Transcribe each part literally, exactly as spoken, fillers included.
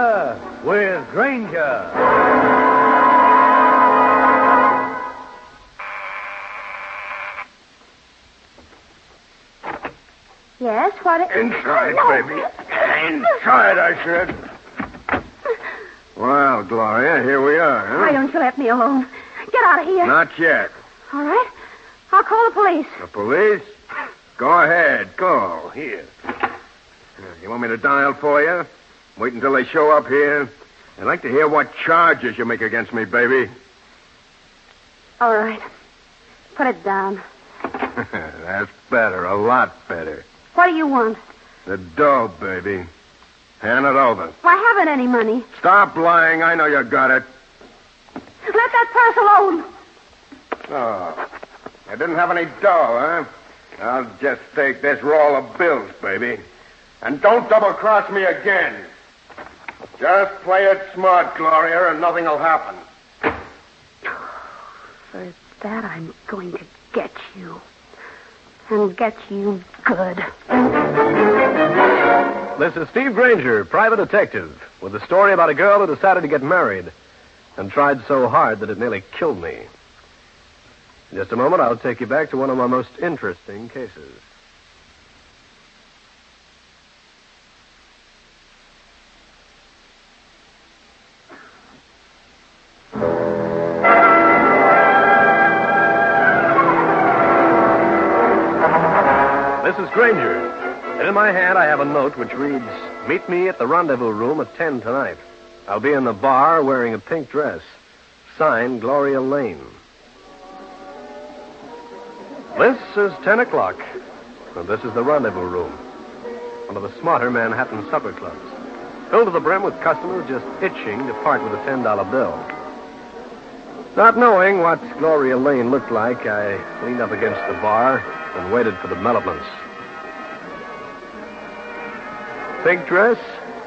Adventure with Granger. Yes, what... It... Inside, baby. Inside, I said. Well, Gloria, here we are, huh? Why don't you let me alone? Get out of here. Not yet. All right. I'll call the police. The police? Go ahead. Call. Here. You want me to dial for you? Wait until they show up here. I'd like to hear what charges you make against me, baby. All right. Put it down. That's better. A lot better. What do you want? The dough, baby. Hand it over. I haven't any money. Stop lying. I know you got it. Let that purse alone. Oh. You didn't have any dough, huh? I'll just take this roll of bills, baby. And don't double-cross me again. Just play it smart, Gloria, and nothing will happen. For that, I'm going to get you. And get you good. This is Steve Granger, private detective, with a story about a girl who decided to get married and tried so hard that it nearly killed me. In just a moment, I'll take you back to one of my most interesting cases. This is Granger. And in my hand, I have a note which reads, "Meet me at the rendezvous room at ten tonight. I'll be in the bar wearing a pink dress. Signed, Gloria Lane." This is ten o'clock, and this is the rendezvous room, one of the smarter Manhattan supper clubs, filled to the brim with customers just itching to part with a ten dollar bill. Not knowing what Gloria Lane looked like, I leaned up against the bar and waited for developments. Pink dress?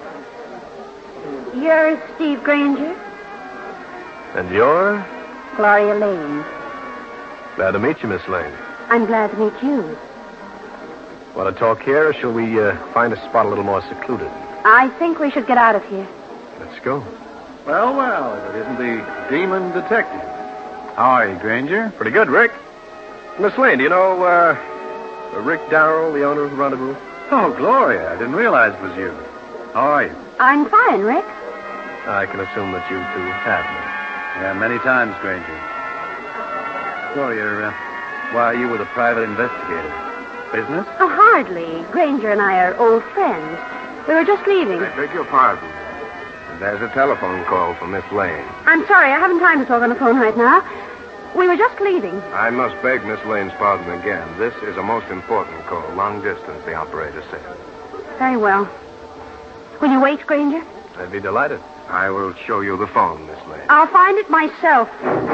You're Steve Granger? And you're? Gloria Lane. Glad to meet you, Miss Lane. I'm glad to meet you. Want to talk here, or shall we uh, find a spot a little more secluded? I think we should get out of here. Let's go. Well, well, if it isn't the demon detective. How are you, Granger? Pretty good, Rick. Miss Lane, do you know uh, Rick Darrell, the owner of the rendezvous? Oh, Gloria, I didn't realize it was you. How are you? I'm fine, Rick. I can assume that you two have me. Yeah, many times, Granger. Gloria, uh, why, you were the private investigator. Business? Oh, hardly. Granger and I are old friends. We were just leaving. I beg your pardon. There's a telephone call from Miss Lane. I'm sorry, I haven't time to talk on the phone right now. We were just leaving. I must beg Miss Lane's pardon again. This is a most important call. Long distance, the operator said. Very well. Will you wait, Granger? I'd be delighted. I will show you the phone, Miss Lane. I'll find it myself.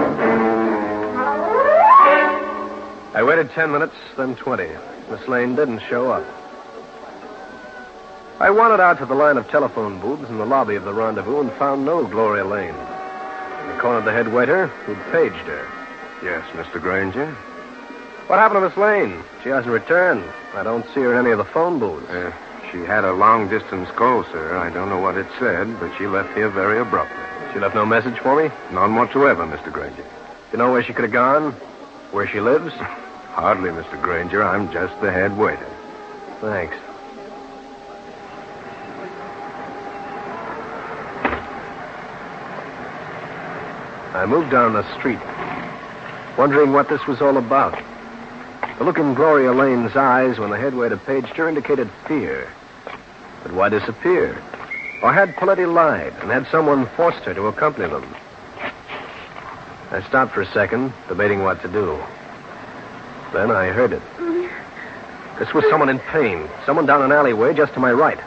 I waited ten minutes, then twenty. Miss Lane didn't show up. I wandered out to the line of telephone booths in the lobby of the rendezvous and found no Gloria Lane. I cornered the head waiter, who'd paged her. Yes, Mister Granger? What happened to Miss Lane? She hasn't returned. I don't see her in any of the phone booths. Uh, she had a long-distance call, sir. I don't know what it said, but she left here very abruptly. She left no message for me? None whatsoever, Mister Granger. You know where she could have gone? Where she lives? Hardly, Mister Granger. I'm just the head waiter. Thanks. I moved down the street, wondering what this was all about. The look in Gloria Lane's eyes when the head waiter paged her indicated fear. But why disappear? Or had Paletti lied and had someone forced her to accompany them? I stopped for a second, debating what to do. Then I heard it. This was someone in pain, someone down an alleyway just to my right.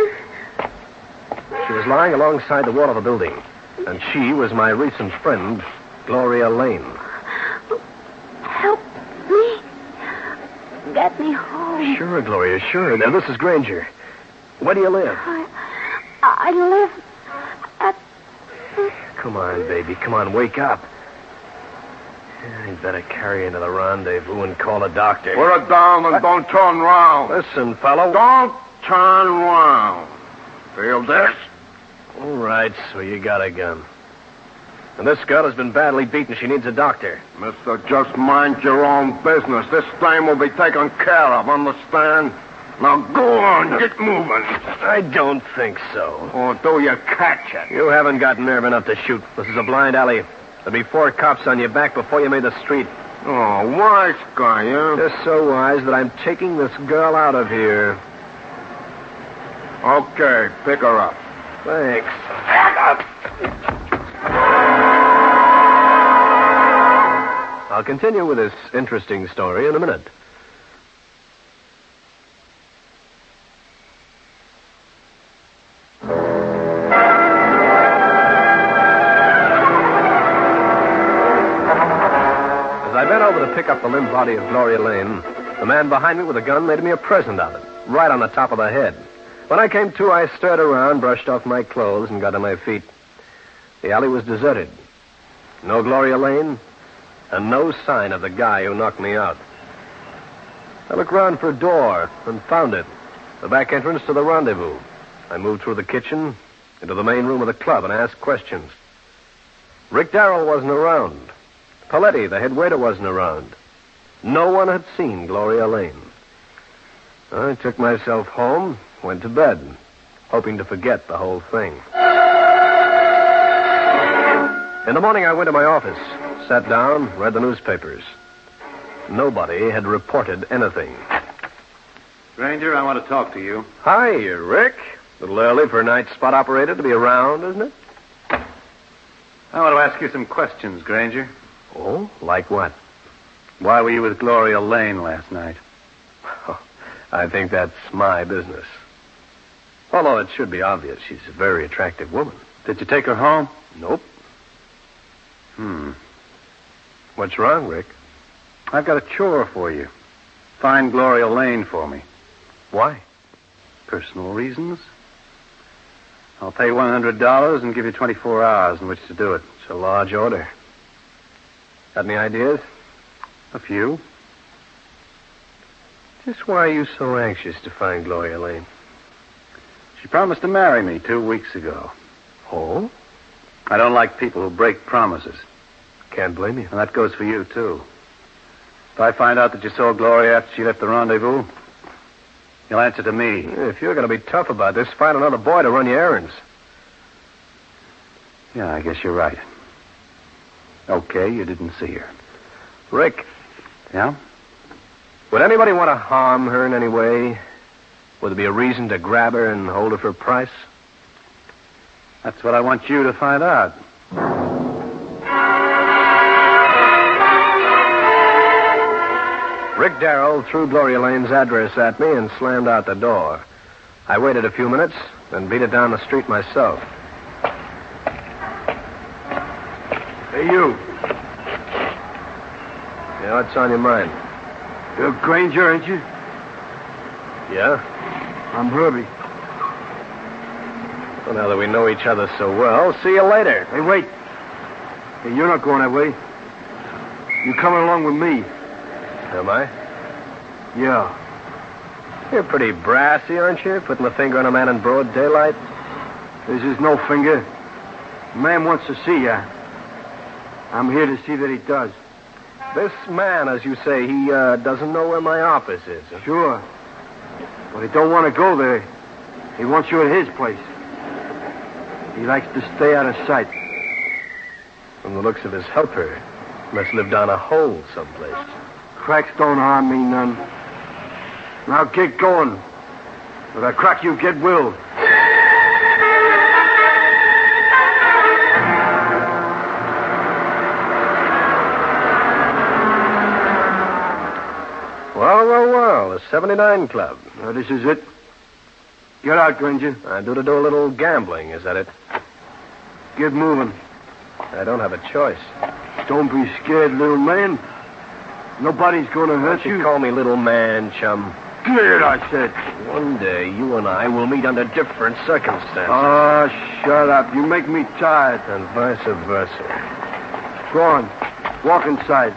She was lying alongside the wall of a building. And she was my recent friend, Gloria Lane. Help me. Get me home. Sure, Gloria, sure. Now, this is Granger. Where do you live? I, I live at... Come on, baby. Come on, wake up. You'd better carry her into the rendezvous and call a doctor. Put her down and what? Don't turn round. Listen, fellow. Don't turn round. Feel this? All right, so you got a gun. And this girl has been badly beaten. She needs a doctor. Mister, just mind your own business. This thing will be taken care of, understand? Now go on, get moving. I don't think so. Or do you catch it? You haven't got nerve enough to shoot. This is a blind alley. There'll be four cops on your back before you made the street. Oh, wise guy, huh? Just so wise that I'm taking this girl out of here. Okay, pick her up. Thanks. I'll continue with this interesting story in a minute. As I bent over to pick up the limp body of Gloria Lane, the man behind me with a gun made me a present of it, right on the top of the head. When I came to, I stirred around, brushed off my clothes, and got on my feet. The alley was deserted. No Gloria Lane, and no sign of the guy who knocked me out. I looked round for a door and found it. The back entrance to the rendezvous. I moved through the kitchen into the main room of the club and asked questions. Rick Darrell wasn't around. Paletti, the head waiter, wasn't around. No one had seen Gloria Lane. I took myself home, went to bed, hoping to forget the whole thing. In the morning, I went to my office, sat down, read the newspapers. Nobody had reported anything. Granger, I want to talk to you. Hi, Rick. A little early for a night spot operator to be around, isn't it? I want to ask you some questions, Granger. Oh, like what? Why were you with Gloria Lane last night? I think that's my business. Although it should be obvious, she's a very attractive woman. Did you take her home? Nope. Hmm. What's wrong, Rick? I've got a chore for you. Find Gloria Lane for me. Why? Personal reasons. I'll pay one hundred dollars and give you twenty-four hours in which to do it. It's a large order. Got any ideas? A few. Just why are you so anxious to find Gloria Lane? She promised to marry me two weeks ago. Oh? I don't like people who break promises. Can't blame you. And that goes for you, too. If I find out that you saw Gloria after she left the rendezvous, you'll answer to me. If you're going to be tough about this, find another boy to run your errands. Yeah, I guess you're right. Okay, you didn't see her. Rick. Yeah? Would anybody want to harm her in any way? Would there be a reason to grab her and hold her for a price? That's what I want you to find out. Rick Darrell threw Gloria Lane's address at me and slammed out the door. I waited a few minutes, then beat it down the street myself. Hey, you. Yeah, what's on your mind? You're Granger, ain't you? Yeah? I'm Herbie. Well, now that we know each other so well, see you later. Hey, wait. Hey, you're not going that way. You're coming along with me. Am I? Yeah. You're pretty brassy, aren't you? Putting the finger on a man in broad daylight. This is no finger. The man wants to see you. I'm here to see that he does. This man, as you say, he uh, doesn't know where my office is. Huh? Sure. But he don't want to go there. He wants you at his place. He likes to stay out of sight. From the looks of his helper, he must live down a hole someplace. Cracks don't harm me none. Now get going. With a crack you get will. Well, well, well, the seventy-nine Club. Now, this is it. Get out, Granger. I do to do a little gambling, is that it? Get moving. I don't have a choice. Don't be scared, little man. Nobody's going to hurt You you. call me little man, chum. Get, I said. One day, you and I will meet under different circumstances. Oh, shut up. You make me tired. And vice versa. Go on. Walk inside.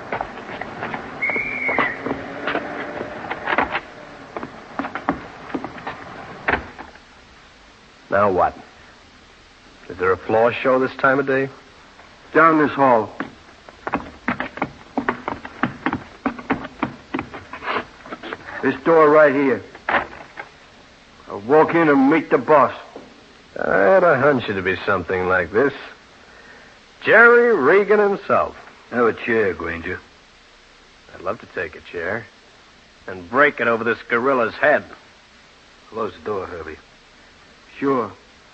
Now what? Is there a floor show this time of day? Down this hall. This door right here. I'll walk in and meet the boss. I had a hunch it'd be something like this. Jerry Regan himself. Have a chair, Granger. I'd love to take a chair and break it over this gorilla's head. Close the door, Herbie. Sure.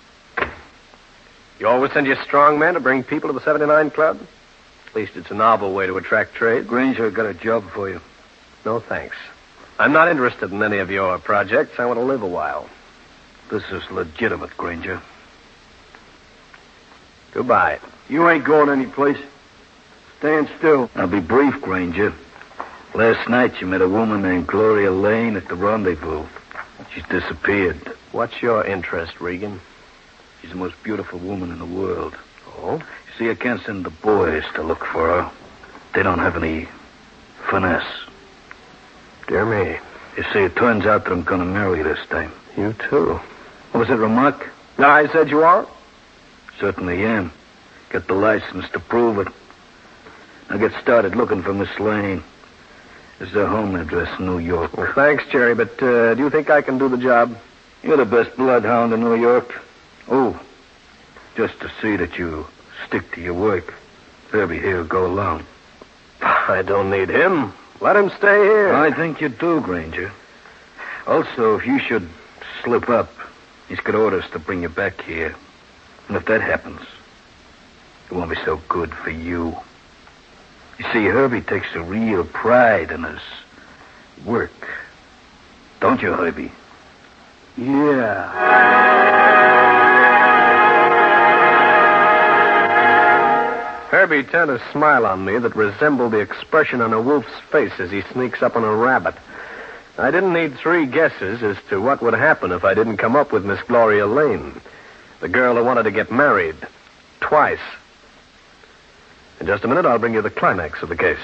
You always send your strong men to bring people to the seventy-nine Club? At least it's a novel way to attract trade. Granger, I got a job for you. No, thanks. I'm not interested in any of your projects. I want to live a while. This is legitimate, Granger. Goodbye. You ain't going anyplace. Stand still. I'll be brief, Granger. Last night you met a woman named Gloria Lane at the rendezvous. She's disappeared. What's your interest, Regan? She's the most beautiful woman in the world. Oh? You see, I can't send the boys to look for her. They don't have any finesse. Dear me. You see, it turns out that I'm going to marry this time. You too. What was it, remark? No, I said you are? Certainly am. Got the license to prove it. I'll get started looking for Miss Lane. This is her home address in New York. Well, thanks, Jerry, but uh, do you think I can do the job? You're the best bloodhound in New York. Oh, just to see that you stick to your work. Herbie here will go along. I don't need him. Let him stay here. I think you do, Granger. Also, if you should slip up, he's got orders to bring you back here. And if that happens, it won't be so good for you. You see, Herbie takes a real pride in his work. Don't you, Herbie? Yeah. Herbie turned a smile on me that resembled the expression on a wolf's face as he sneaks up on a rabbit. I didn't need three guesses as to what would happen if I didn't come up with Miss Gloria Lane, the girl who wanted to get married twice. In just a minute, I'll bring you the climax of the case.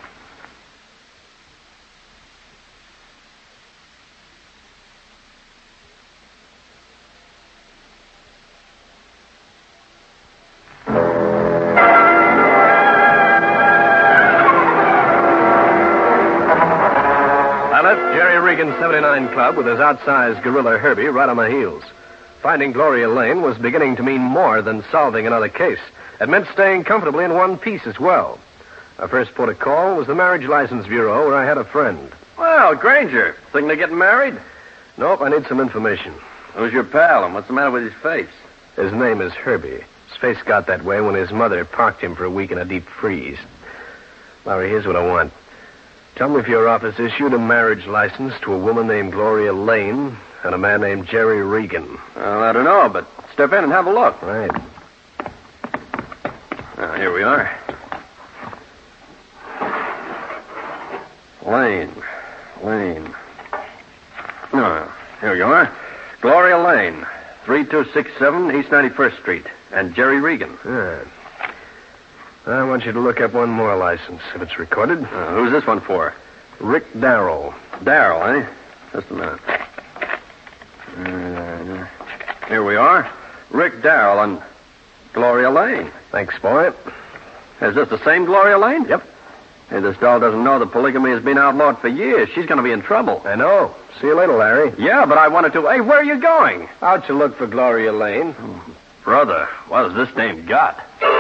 I left Jerry Regan's seventy-nine Club with his outsized gorilla Herbie right on my heels. Finding Gloria Lane was beginning to mean more than solving another case. It meant staying comfortably in one piece as well. Our first port of call was the Marriage License Bureau, where I had a friend. Well, Granger, thinking of getting married? Nope, I need some information. Who's your pal, and what's the matter with his face? His name is Herbie. His face got that way when his mother parked him for a week in a deep freeze. Larry, here's what I want. Tell me if your office issued a marriage license to a woman named Gloria Lane and a man named Jerry Regan. Well, I don't know, but step in and have a look. Right. Now, here we are. Lane. Lane. Oh, here you are. Gloria Lane, three two six seven East ninety-first Street. And Jerry Regan. Yeah. I want you to look up one more license, if it's recorded. Uh, who's this one for? Rick Darrell. Darrell, eh? Just a minute. Uh, here we are. Rick Darrell and Gloria Lane. Thanks, boy. Is this the same Gloria Lane? Yep. Hey, this doll doesn't know that polygamy has been outlawed for years. She's going to be in trouble. I know. See you later, Larry. Yeah, but I wanted to... Hey, where are you going? Out to look for Gloria Lane. Brother, what has this dame got?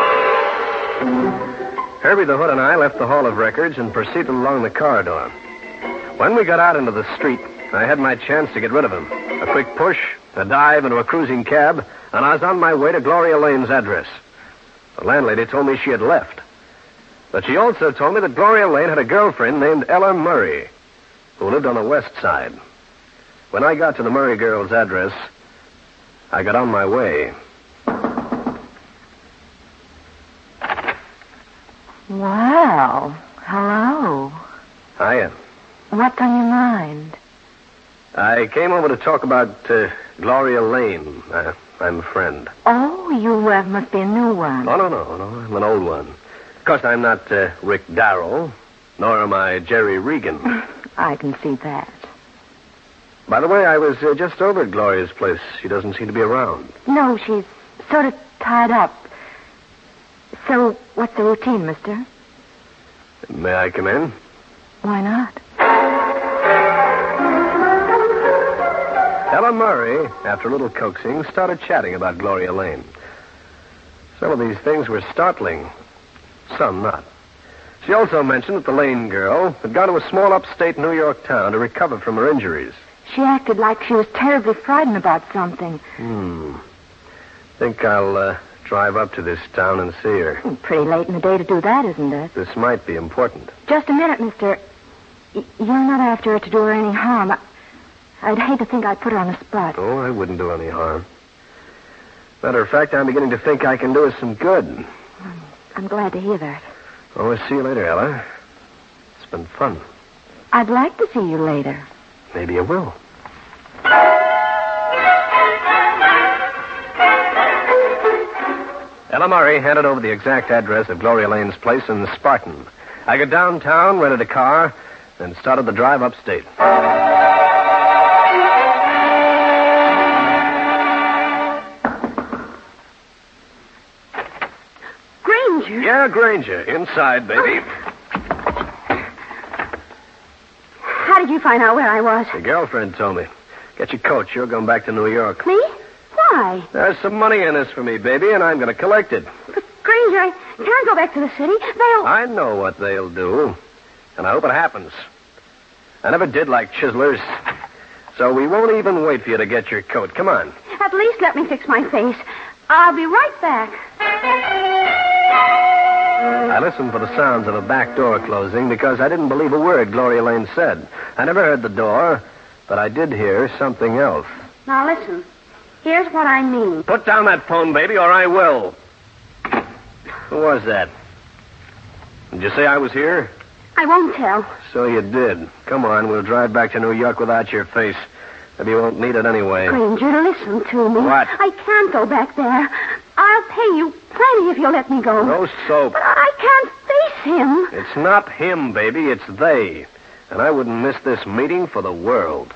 Herbie the Hood and I left the Hall of Records and proceeded along the corridor. When we got out into the street, I had my chance to get rid of him. A quick push, a dive into a cruising cab, and I was on my way to Gloria Lane's address. The landlady told me she had left. But she also told me that Gloria Lane had a girlfriend named Ella Murray, who lived on the west side. When I got to the Murray girl's address, I got on my way. Well, hello. Hiya. What's on your mind? I came over to talk about uh, Gloria Lane. Uh, I'm a friend. Oh, you uh, must be a new one. Oh, no, no, no. I'm an old one. Of course, I'm not uh, Rick Darrell, nor am I Jerry Regan. I can see that. By the way, I was uh, just over at Gloria's place. She doesn't seem to be around. No, she's sort of tied up. So, what's the routine, mister? May I come in? Why not? Ella Murray, after a little coaxing, started chatting about Gloria Lane. Some of these things were startling, some not. She also mentioned that the Lane girl had gone to a small upstate New York town to recover from her injuries. She acted like she was terribly frightened about something. Hmm. Think I'll uh, drive up to this town and see her. Pretty late in the day to do that, isn't it? This might be important. Just a minute, mister. Y- You're not after her to do her any harm. I- I'd hate to think I put her on the spot. Oh, I wouldn't do any harm. Matter of fact, I'm beginning to think I can do her some good. I'm glad to hear that. Oh, I'll see you later, Ella. It's been fun. I'd like to see you later. Maybe you will. Ella Murray handed over the exact address of Gloria Lane's place in Spartan. I got downtown, rented a car, and started the drive upstate. Granger? Yeah, Granger. Inside, baby. How did you find out where I was? Your girlfriend told me. Get your coat. You're going back to New York. Me? Why? There's some money in this for me, baby, and I'm going to collect it. But, Granger, I can't go back to the city. They'll... I know what they'll do, and I hope it happens. I never did like chiselers, so we won't even wait for you to get your coat. Come on. At least let me fix my face. I'll be right back. I listened for the sounds of a back door closing because I didn't believe a word Gloria Lane said. I never heard the door, but I did hear something else. Now, listen. Here's what I mean. Put down that phone, baby, or I will. Who was that? Did you say I was here? I won't tell. So you did. Come on, we'll drive back to New York without your face. Maybe you won't need it anyway. Granger, listen to me. What? I can't go back there. I'll pay you plenty if you'll let me go. No soap. But I can't face him. It's not him, baby. It's they. And I wouldn't miss this meeting for the world.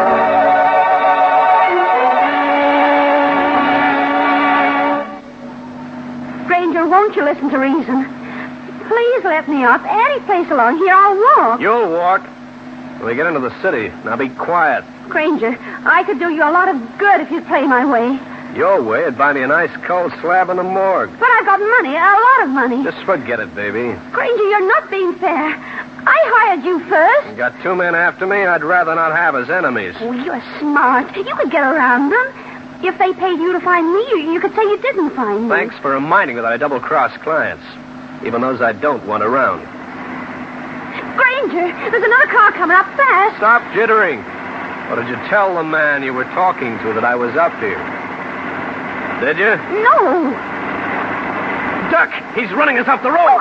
Granger, won't you listen to reason? Please let me off. Any place along here, I'll walk. You'll walk. When we get into the city, now be quiet. Granger, I could do you a lot of good if you'd play my way. Your way would buy me a nice cold slab in the morgue. But I've got money, a lot of money. Just forget it, baby. Granger, you're not being fair. I hired you first. You got two men after me I'd rather not have as enemies. Oh, you're smart. You could get around them. If they paid you to find me, you, you could say you didn't find me. Thanks for reminding me that I double-cross clients, even those I don't want around. Granger, there's another car coming up fast. Stop jittering. Or did you tell the man you were talking to that I was up here? Did you? No. Duck! He's running us off the road!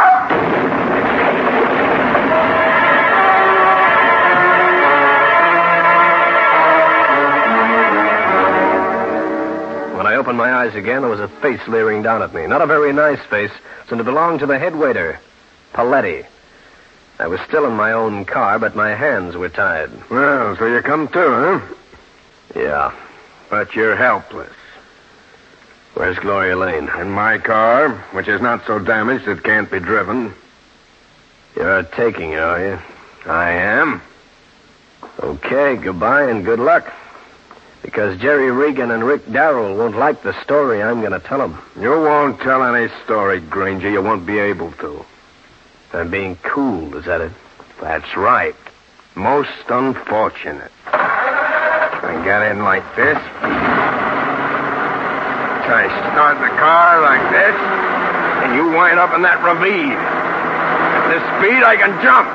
When I opened my eyes again, there was a face leering down at me. Not a very nice face, since it belonged to the head waiter, Paletti. I was still in my own car, but my hands were tied. Well, so you come too, huh? Yeah. But you're helpless. Where's Gloria Lane? In my car, which is not so damaged it can't be driven. You're taking her, are you? I am. Okay, goodbye and good luck. Because Jerry Regan and Rick Darrell won't like the story I'm going to tell them. You won't tell any story, Granger. You won't be able to. I'm being cool, is that it? That's right. Most unfortunate. I get in like this. I start the car like this, and you wind up in that ravine. At this speed, I can jump.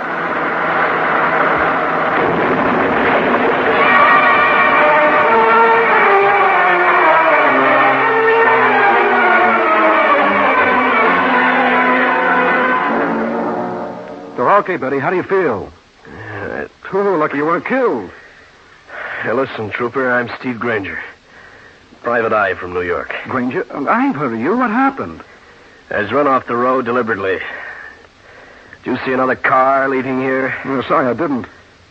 Okay, Betty, how do you feel? Uh, Oh, lucky you weren't killed. hey, listen, Trooper, I'm Steve Granger. Private eye from New York. Granger, I've heard of you. What happened? I was run off the road deliberately. Did you see another car leaving here? Oh, sorry, I didn't.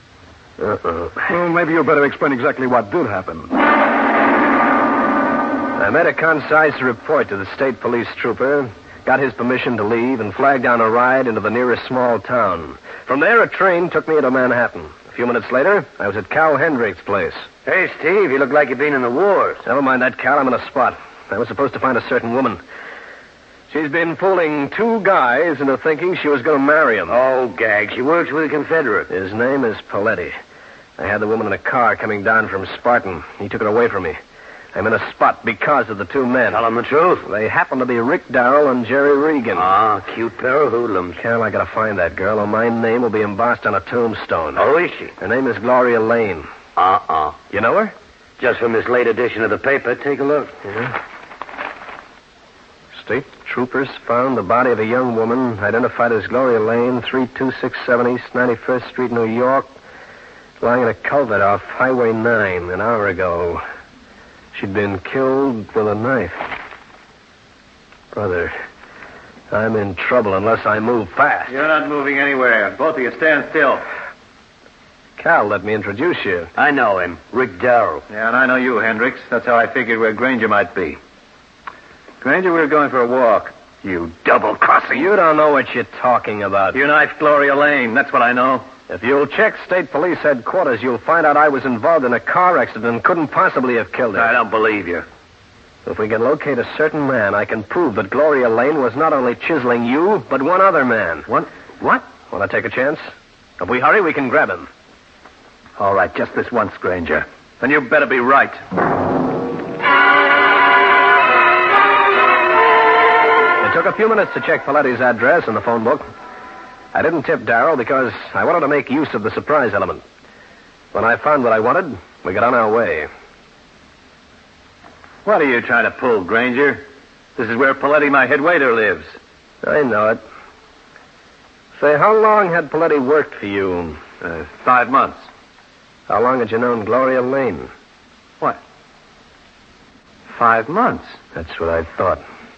Uh-oh. Well, maybe you'd better explain exactly what did happen. I made a concise report to the state police trooper, got his permission to leave, and flagged down a ride into the nearest small town. From there, a train took me into Manhattan. A few minutes later, I was at Cal Hendricks' place. Hey, Steve, you look like you've been in the wars. Never mind that, Cal. I'm in a spot. I was supposed to find a certain woman. She's been fooling two guys into thinking she was going to marry him. Oh, gag. She works with a Confederate. His name is Paletti. I had the woman in a car coming down from Spartan. He took it away from me. I'm in a spot because of the two men. Tell him the truth. They happen to be Rick Darrell and Jerry Regan. Ah, cute pair of hoodlums. Cal, I gotta find that girl, or my name will be embossed on a tombstone. Oh, is she? Her name is Gloria Lane. Uh-uh. You know her? Just from this late edition of the paper. Take a look. Yeah. State troopers found the body of a young woman identified as Gloria Lane, three two six seven East ninety-first Street, New York, lying in a culvert off Highway nine an hour ago. She'd been killed with a knife. Brother, I'm in trouble unless I move fast. You're not moving anywhere. Both of you stand still. Cal, let me introduce you. I know him. Rick Darrell. Yeah, and I know you, Hendricks. That's how I figured where Granger might be. Granger, we were going for a walk. You double-crossing. You don't know what you're talking about. You knifed Gloria Lane. That's what I know. If you'll check state police headquarters, you'll find out I was involved in a car accident and couldn't possibly have killed her. I don't believe you. If we can locate a certain man, I can prove that Gloria Lane was not only chiseling you, but one other man. What? What? Want to take a chance? If we hurry, we can grab him. All right, just this once, Granger. And you better be right. It took a few minutes to check Paletti's address in the phone book. I didn't tip Darrell because I wanted to make use of the surprise element. When I found what I wanted, we got on our way. What are you trying to pull, Granger? This is where Paletti, my head waiter, lives. I know it. Say, how long had Paletti worked for you? Uh, five months. How long had you known Gloria Lane? What? Five months? That's what I thought.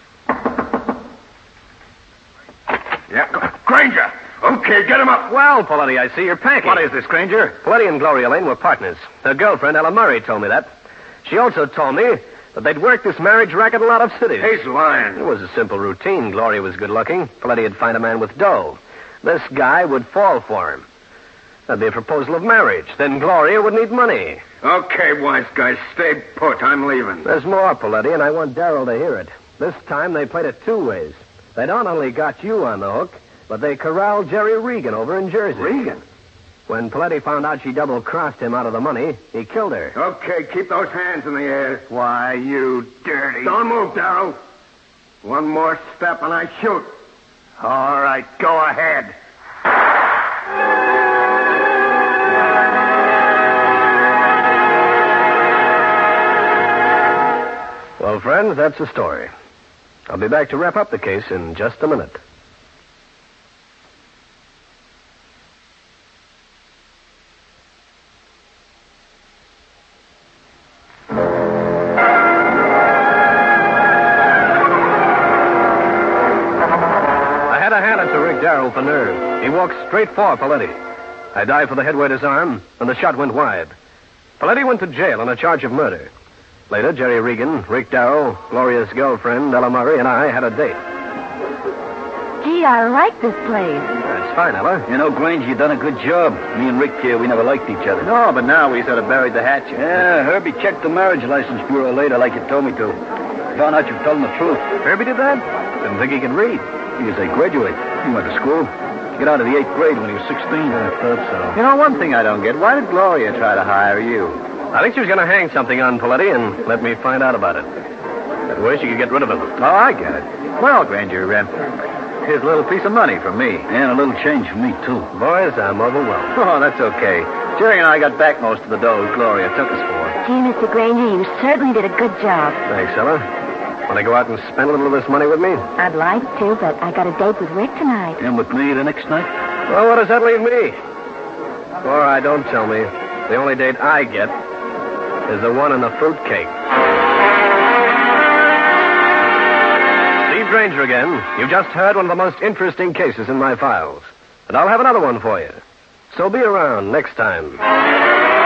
Yeah, Granger! Okay, get him up. Well, Paletti, I see you're packing. What is this, Granger? Paletti and Gloria Lane were partners. Her girlfriend, Ella Murray, told me that. She also told me that they'd worked this marriage racket in a lot of cities. He's lying. It was a simple routine. Gloria was good-looking. Paletti would find a man with dough. This guy would fall for him. That'd be a proposal of marriage. Then Gloria would need money. Okay, wise guy, stay put. I'm leaving. There's more, Paletti, and I want Darrell to hear it. This time they played it two ways. They not only got you on the hook, but they corralled Jerry Regan over in Jersey. Regan? When Paletti found out she double-crossed him out of the money, he killed her. Okay, keep those hands in the air. Why, you dirty... Don't move, Darrell. One more step and I shoot. All right, go ahead. Well, friends, that's the story. I'll be back to wrap up the case in just a minute. I had to hand it to Rick Darrell for nerve. He walked straight for Paletti. I dived for the head waiter's arm, and the shot went wide. Paletti went to jail on a charge of murder. Later, Jerry Regan, Rick Darrell, Gloria's girlfriend, Ella Murray, and I had a date. Gee, I like this place. That's fine, Ella. You know, Granger, you done a good job. Me and Rick here, we never liked each other. No, but now we sort of buried the hatchet. Yeah, Herbie checked the marriage license bureau later like you told me to. Found out you told him the truth. Herbie did that? Didn't think he could read. He was a graduate. He went to school. He got out of the eighth grade when he was sixteen. I thought so. You know, one thing I don't get. Why did Gloria try to hire you? I think she was going to hang something on Paletti and let me find out about it. That way she could get rid of him. Oh, I get it. Well, Granger, uh, here's a little piece of money from me. And a little change for me, too. Boys, I'm overwhelmed. Oh, that's okay. Jerry and I got back most of the dough Gloria took us for. Gee, Mister Granger, you certainly did a good job. Thanks, Ella. Want to go out and spend a little of this money with me? I'd like to, but I got a date with Rick tonight. And with me the next night? Well, what does that leave me? All right, don't tell me. The only date I get is the one in the fruitcake. Steve Granger again. You've just heard one of the most interesting cases in my files. And I'll have another one for you. So be around next time.